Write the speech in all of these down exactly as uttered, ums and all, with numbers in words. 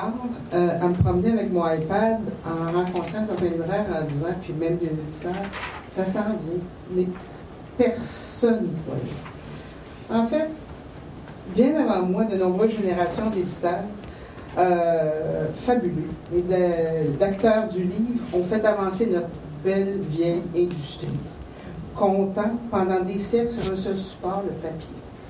rare euh, à me promener avec mon iPad en rencontrant certains libraires en disant, puis même des éditeurs, ça s'en vient, mais personne n'y croyait. En fait, bien avant moi, de nombreuses générations d'éditeurs euh, fabuleux et de, d'acteurs du livre ont fait avancer notre belle vieille industrie, comptant pendant des siècles sur un seul support, le papier.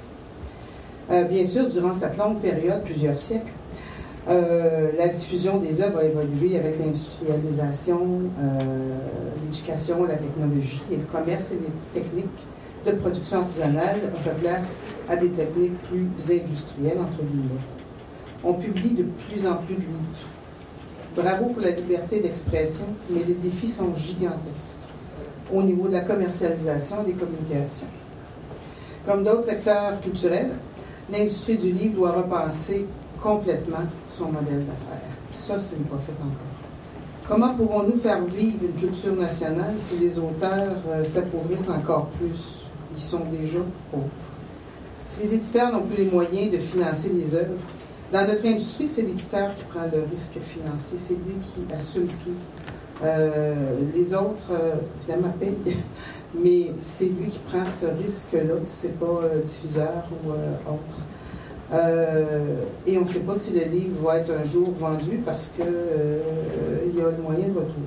Euh, bien sûr, durant cette longue période, plusieurs siècles, euh, la diffusion des œuvres a évolué avec l'industrialisation, euh, l'éducation, la technologie et le commerce et les techniques de production artisanale ont fait place à des techniques plus industrielles, entre guillemets. On publie de plus en plus de livres. Bravo pour la liberté d'expression, mais les défis sont gigantesques au niveau de la commercialisation et des communications. Comme d'autres secteurs culturels, l'industrie du livre doit repenser complètement son modèle d'affaires. Ça, ce n'est pas fait encore. Comment pourrons-nous faire vivre une culture nationale si les auteurs euh, s'appauvrissent encore plus? Ils sont déjà pauvres. Si les éditeurs n'ont plus les moyens de financer les œuvres, dans notre industrie, c'est l'éditeur qui prend le risque financier. C'est lui qui assume tout. Euh, les autres, euh, évidemment, payent, mais c'est lui qui prend ce risque-là. C'est pas euh, diffuseur ou euh, autre. Euh, et on ne sait pas si le livre va être un jour vendu parce qu'il euh, y a le moyen de retour.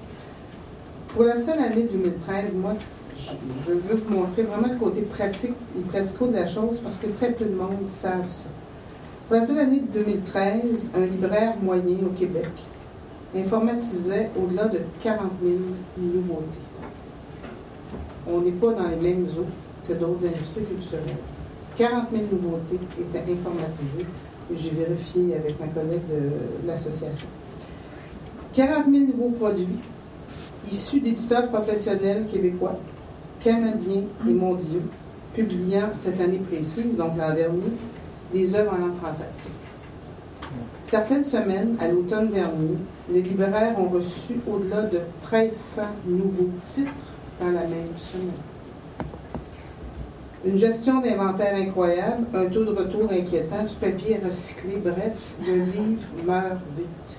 Pour la seule année deux mille treize, moi, je veux vous montrer vraiment le côté pratique et pratico de la chose parce que très peu de monde savent ça. Pour la seule année de deux mille treize, un libraire moyen au Québec informatisait au-delà de quarante mille nouveautés. On n'est pas dans les mêmes eaux que d'autres industries culturelles. quarante mille nouveautés étaient informatisées et j'ai vérifié avec ma collègue de l'association. quarante mille nouveaux produits issus d'éditeurs professionnels québécois, canadiens et mondiaux, publiant cette année précise, donc l'an dernier, des œuvres en langue française. Certaines semaines, à l'automne dernier, les libraires ont reçu au-delà de treize cents nouveaux titres dans la même semaine. Une gestion d'inventaire incroyable, un taux de retour inquiétant, du papier recyclé, bref, le livre meurt vite.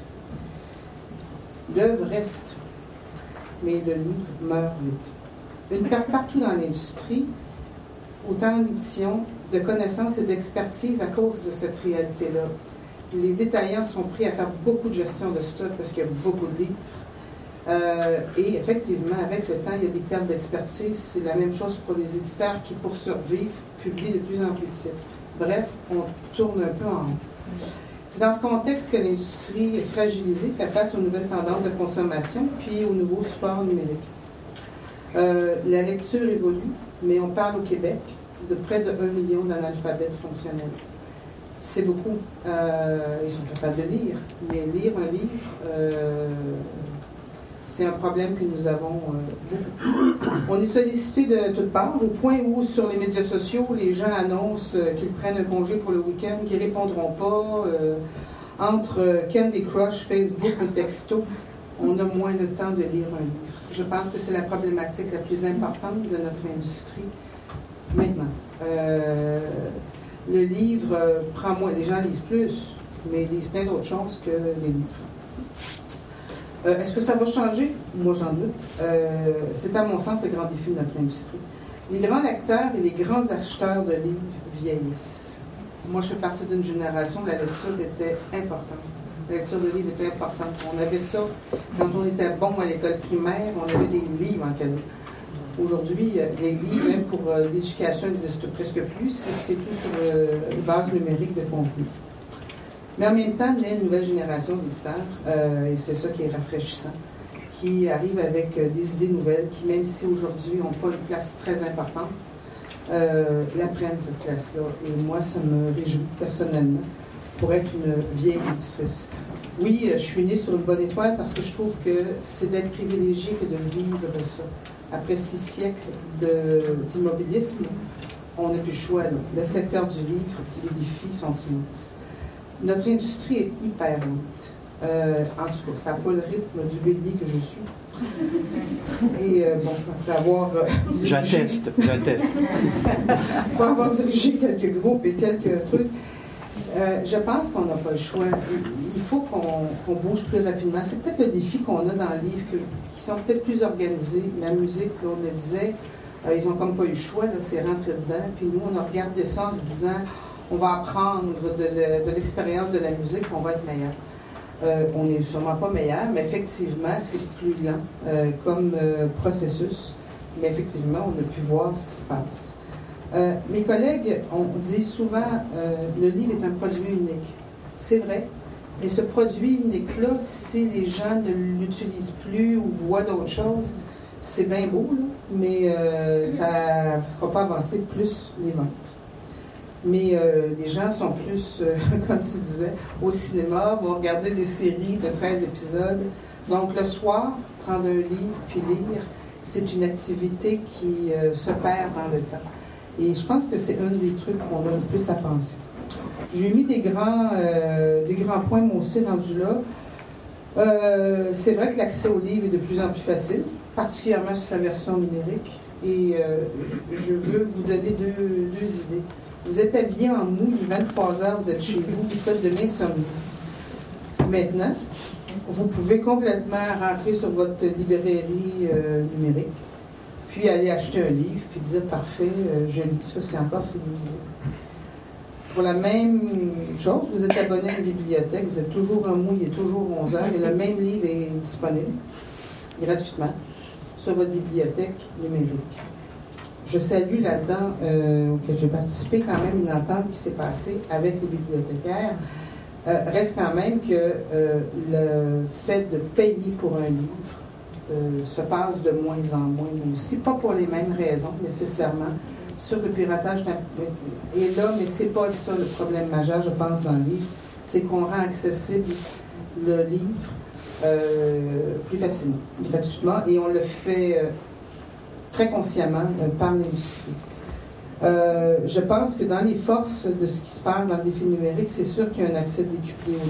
L'œuvre reste, mais le livre meurt vite. Une perte partout dans l'industrie, autant d'édition, de connaissances et d'expertise à cause de cette réalité-là. Les détaillants sont pris à faire beaucoup de gestion de stock parce qu'il y a beaucoup de livres. Euh, et effectivement, avec le temps, il y a des pertes d'expertise. C'est la même chose pour les éditeurs qui, pour survivre, publient de plus en plus de titres. Bref, on tourne un peu en rond. C'est dans ce contexte que l'industrie fragilisée fait face aux nouvelles tendances de consommation puis aux nouveaux supports numériques. Euh, la lecture évolue, mais on parle au Québec de près de un million d'analphabètes fonctionnels. C'est beaucoup. Euh, ils sont capables de lire, mais lire un livre, euh, c'est un problème que nous avons euh, beaucoup. On est sollicité de toutes parts, au point où, sur les médias sociaux, les gens annoncent euh, qu'ils prennent un congé pour le week-end, qu'ils ne répondront pas. Euh, entre euh, Candy Crush, Facebook et texto, on a moins le temps de lire un livre. Je pense que c'est la problématique la plus importante de notre industrie maintenant. Euh, le livre euh, prend moins, les gens lisent plus, mais ils lisent plein d'autres choses que les livres. Euh, est-ce que ça va changer? Moi, j'en doute. Euh, c'est à mon sens le grand défi de notre industrie. Les grands lecteurs et les grands acheteurs de livres vieillissent. Moi, je fais partie d'une génération où la lecture était importante. La lecture de livres était importante. On avait ça quand on était bon à l'école primaire, on avait des livres en cadeau. Aujourd'hui, les livres, même pour euh, l'éducation, n'existent presque plus. C'est, c'est tout sur euh, une base numérique de contenu. Mais en même temps, il y a une nouvelle génération d'éditeurs, euh, et c'est ça qui est rafraîchissant, qui arrive avec euh, des idées nouvelles, qui, même si aujourd'hui n'ont pas une place très importante, euh, la prennent cette place-là. Et moi, ça me réjouit personnellement pour être une vieille éditrice. Oui, je suis née sur une bonne étoile parce que je trouve que c'est d'être privilégié que de vivre ça. Après six siècles de, d'immobilisme, on n'a plus le choix. Là. Le secteur du livre, les défis sont immenses. Notre industrie est hyper lente. Euh, en tout cas, ça n'a pas le rythme du bélier que je suis. Et euh, bon, après avoir euh, dirigé... J'atteste, j'atteste. Pour avoir dirigé quelques groupes et quelques trucs, Euh, je pense qu'on n'a pas le choix. Il faut qu'on qu'on bouge plus rapidement. C'est peut-être le défi qu'on a dans le livre, que, qui sont peut-être plus organisés. La musique, là, on le disait, euh, ils n'ont comme pas eu le choix, là, c'est rentré dedans. Puis nous, on a regardé ça en se disant, on va apprendre de, le, de l'expérience de la musique, on va être meilleur. Euh, on n'est sûrement pas meilleur, mais effectivement, c'est plus lent euh, comme euh, processus. Mais effectivement, on a pu voir ce qui se passe. Euh, mes collègues ont dit souvent euh, le livre est un produit unique. C'est vrai. Mais ce produit unique-là, si les gens ne l'utilisent plus ou voient d'autres choses, c'est bien beau, là, mais euh, ça ne fera pas avancer plus les ventes. Mais euh, les gens sont plus, euh, comme tu disais, au cinéma, vont regarder des séries de treize épisodes. Donc le soir, prendre un livre puis lire, c'est une activité qui euh, se perd dans le temps. Et je pense que c'est un des trucs qu'on a le plus à penser. J'ai mis des grands, euh, des grands points, moi aussi, rendus là. Euh, c'est vrai que l'accès au livre est de plus en plus facile, particulièrement sur sa version numérique. Et euh, je veux vous donner deux, deux idées. Vous êtes habillé en mou, il est vingt-trois heures, vous êtes chez vous, vous faites de l'insomnie. Maintenant, vous pouvez complètement rentrer sur votre librairie euh, numérique, puis aller acheter un livre, puis dire « Parfait, euh, je lis ça, c'est encore civilisé ». Pour la même chose, vous êtes abonné à une bibliothèque, vous êtes toujours en mou, il est toujours onze heures, et le même livre est disponible gratuitement sur votre bibliothèque numérique. Je salue là-dedans, euh, auquel j'ai participé quand même, une entente qui s'est passée avec les bibliothécaires. Euh, reste quand même que euh, le fait de payer pour un livre euh, se passe de moins en moins aussi, pas pour les mêmes raisons nécessairement, sur le piratage est là, mais c'est pas ça le problème majeur, je pense, dans le livre, c'est qu'on rend accessible le livre euh, plus facilement, gratuitement, et on le fait euh, très consciemment euh, par l'industrie. Euh, je pense que dans les forces de ce qui se passe dans le défi numérique, c'est sûr qu'il y a un accès décuplé au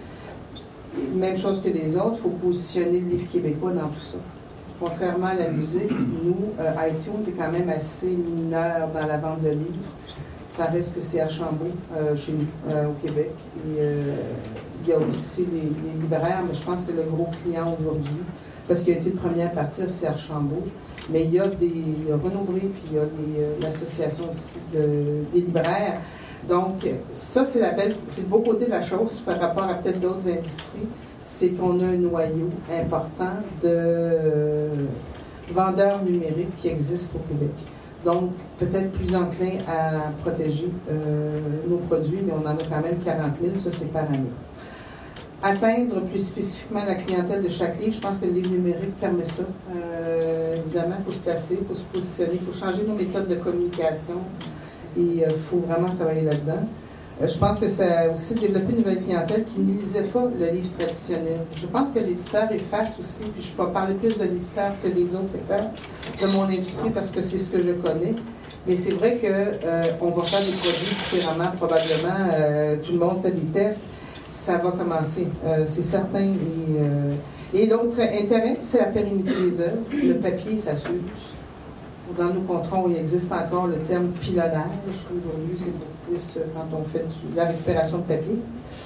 livre. Même chose que les autres, il faut positionner le livre québécois dans tout ça. Contrairement à la musique, nous, euh, iTunes est quand même assez mineur dans la vente de livres. Ça reste que c'est Archambault euh, chez nous, euh, au Québec. Et euh, il y a aussi les, les libraires, mais je pense que le gros client aujourd'hui, parce qu'il a été le premier à partir, c'est Archambault. Mais il y a des il y a Renaud Bré, puis il y a les, euh, l'association aussi de, des libraires. Donc, ça, c'est, la belle, c'est le beau côté de la chose par rapport à peut-être d'autres industries. C'est qu'on a un noyau important de euh, vendeurs numériques qui existent au Québec. Donc, peut-être plus enclin à protéger euh, nos produits, mais on en a quand même quarante mille, ça c'est par année. Atteindre plus spécifiquement la clientèle de chaque livre, je pense que le livre numérique permet ça. Euh, évidemment, il faut se placer, il faut se positionner, il faut changer nos méthodes de communication et il euh, faut vraiment travailler là-dedans. Euh, je pense que ça a aussi développé une nouvelle clientèle qui ne lisait pas le livre traditionnel. Je pense que l'éditeur est face aussi, puis je vais parler plus de l'éditeur que des autres secteurs de mon industrie parce que c'est ce que je connais. Mais c'est vrai qu'on euh, va faire des produits différemment, probablement. Euh, tout le monde fait des tests. Ça va commencer, euh, c'est certain. Et, euh, et l'autre intérêt, c'est la pérennité des œuvres. Le papier, ça s'use. Dans nos contrôles, il existe encore le terme pilonnage. Aujourd'hui, c'est beaucoup plus quand on fait du, la récupération de papier.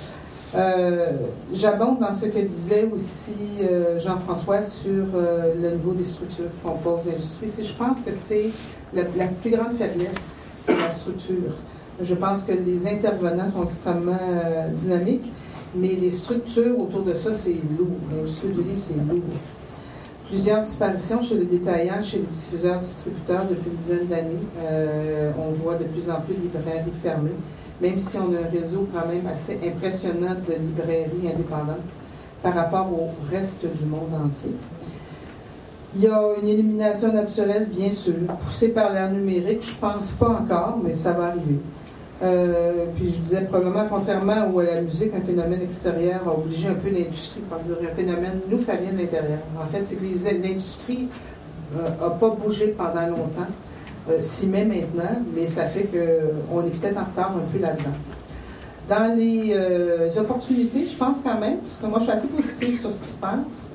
Euh, j'abonde dans ce que disait aussi euh, Jean-François sur euh, le niveau des structures qu'on pose à l'industrie. C'est, je pense que c'est la, la plus grande faiblesse, c'est la structure. Je pense que les intervenants sont extrêmement euh, dynamiques, mais les structures autour de ça, c'est lourd. L'industrie du livre, c'est lourd. Plusieurs disparitions chez les détaillants, chez les diffuseurs-distributeurs depuis une dizaine d'années. Euh, on voit de plus en plus de librairies fermées, même si on a un réseau quand même assez impressionnant de librairies indépendantes par rapport au reste du monde entier. Il y a une élimination naturelle, bien sûr, poussée par l'ère numérique. Je ne pense pas encore, mais ça va arriver. Euh, puis je disais probablement, contrairement où à la musique, un phénomène extérieur a obligé un peu l'industrie, par dire un phénomène, nous, ça vient de l'intérieur. En fait, c'est que les, l'industrie n'a euh, pas bougé pendant longtemps, euh, s'y met maintenant, mais ça fait qu'on est peut-être en retard un peu là-dedans. Dans les euh, opportunités, je pense quand même, parce que moi, je suis assez positive sur ce qui se passe,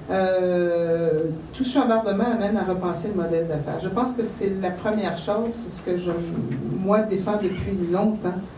Euh, tout chambardement amène à repenser le modèle d'affaires. Je pense que c'est la première chose, c'est ce que je, moi, défends depuis longtemps,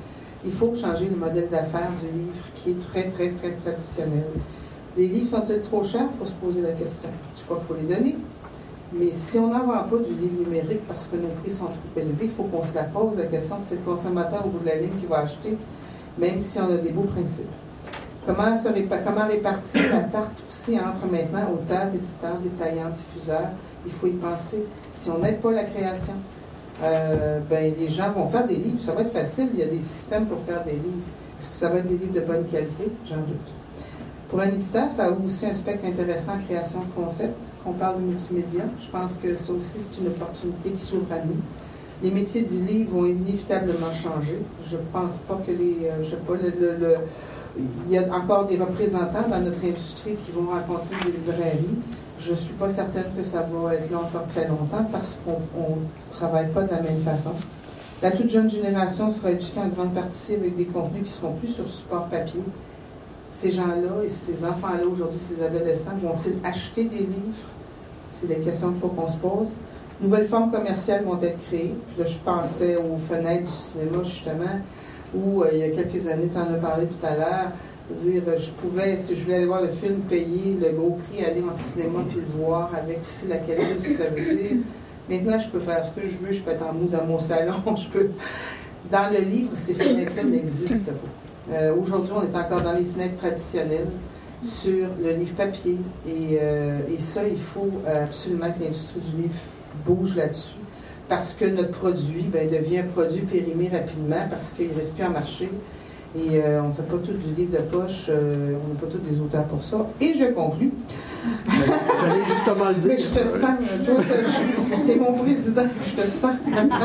Il faut changer le modèle d'affaires du livre qui est très, très, très traditionnel. Les livres sont-ils trop chers? Il faut se poser la question. Je ne dis pas qu'il faut les donner, mais si on n'en vend pas du livre numérique parce que nos prix sont trop élevés, il faut qu'on se la pose la question, c'est le consommateur au bout de la ligne qui va acheter, même si on a des beaux principes. Comment, se répa- comment répartir la tarte aussi entre maintenant auteurs, éditeurs, détaillants, diffuseurs? Il faut y penser. Si on n'aide pas la création, euh, ben, les gens vont faire des livres. Ça va être facile, il y a des systèmes pour faire des livres. Est-ce que ça va être des livres de bonne qualité? J'en doute. Pour un éditeur, ça ouvre aussi un spectre intéressant en création de concepts. On parle de multimédia. Je pense que ça aussi, c'est une opportunité qui s'ouvre à nous. Les métiers du livre vont inévitablement changer. Je ne pense pas que les... Euh, je sais pas, le, le, le il y a encore des représentants dans notre industrie qui vont rencontrer des librairies. Je ne suis pas certaine que ça va être là encore très longtemps parce qu'on ne travaille pas de la même façon. La toute jeune génération sera éduquée en grande partie avec des contenus qui seront plus sur support papier. Ces gens-là et ces enfants-là, aujourd'hui, ces adolescents, vont-ils acheter des livres? C'est la question qu'il faut qu'on se pose. Nouvelles formes commerciales vont être créées. Puis là, je pensais aux fenêtres du cinéma, justement, où, euh, il y a quelques années, tu en as parlé tout à l'heure, dire, je pouvais, si je voulais aller voir le film, payer le gros prix, aller en cinéma, puis le voir avec aussi la qualité de ce que ça veut dire. Maintenant, je peux faire ce que je veux, je peux être en mou dans mon salon, je peux... Dans le livre, ces fenêtres-là n'existent pas. Euh, aujourd'hui, on est encore dans les fenêtres traditionnelles, sur le livre papier, et, euh, et ça, il faut absolument que l'industrie du livre bouge là-dessus, parce que notre produit ben, devient un produit périmé rapidement, parce qu'il ne reste plus en marché, et euh, on ne fait pas tout du livre de poche, euh, on n'a pas tous des auteurs pour ça. Et je conclus. J'allais justement le dire. Mais je te sens, toi, t'es mon président, je te sens.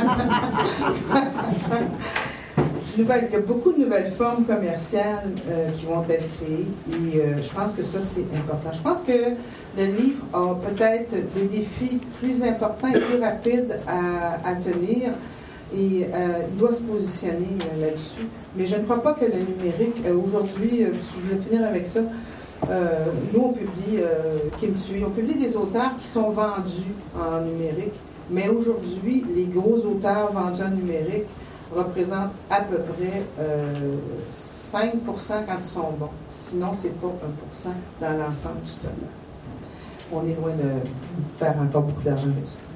Nouvelle, il y a beaucoup de nouvelles formes commerciales euh, qui vont être créées, et euh, je pense que ça, c'est important. Je pense que le livre a peut-être des défis plus importants et plus rapides à, à tenir, et euh, il doit se positionner euh, là-dessus. Mais je ne crois pas que le numérique, euh, aujourd'hui, euh, je voulais finir avec ça, euh, nous, on publie, euh, Kim Thuy, on publie des auteurs qui sont vendus en numérique, mais aujourd'hui, les gros auteurs vendus en numérique représentent à peu près euh, cinq pour cent quand ils sont bons. Sinon, c'est pas un pour cent dans l'ensemble du total. On est loin de faire encore beaucoup d'argent avec ça.